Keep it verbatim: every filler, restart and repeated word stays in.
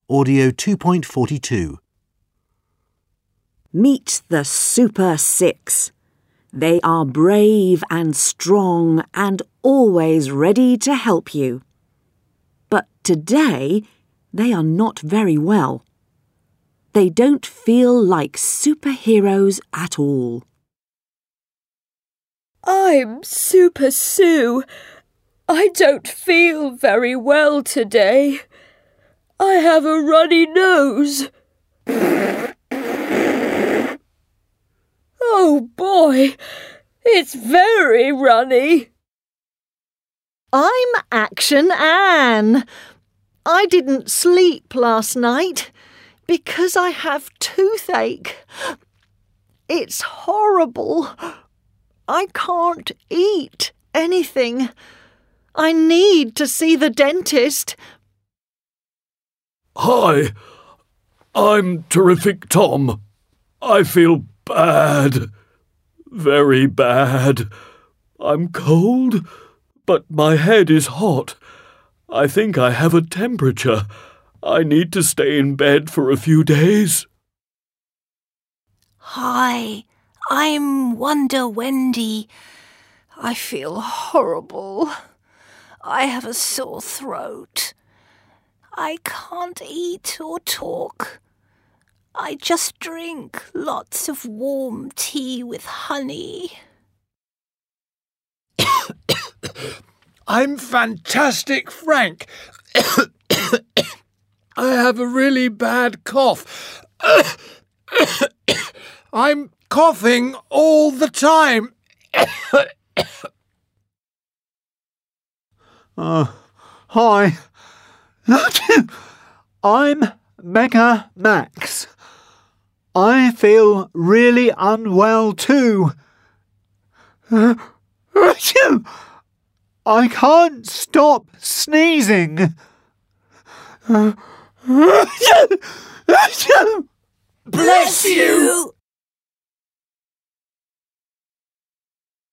Audio two point four two. Meet the Super Six. They are brave and strong and always ready to help you. But today, they are not very well. They don't feel like superheroes at all. I'm Super Sue. I don't feel very well today. I have a runny nose. Oh boy, it's very runny. I'm Action Anne. I didn't sleep last night because I have toothache. It's horrible. I can't eat anything. I need to see the dentist. Hi, I'm Terrific Tom. I feel bad, very bad. I'm cold, but my head is hot. I think I have a temperature. I need to stay in bed for a few days. Hi, I'm Wonder Wendy. I feel horrible. I have a sore throat. I can't eat or talk. I just drink lots of warm tea with honey. I'm Fantastic Frank. I have a really bad cough. I'm coughing all the time. uh, hi. I'm Mega Max. I feel really unwell too. Uh, I can't stop sneezing. Uh, Bless you!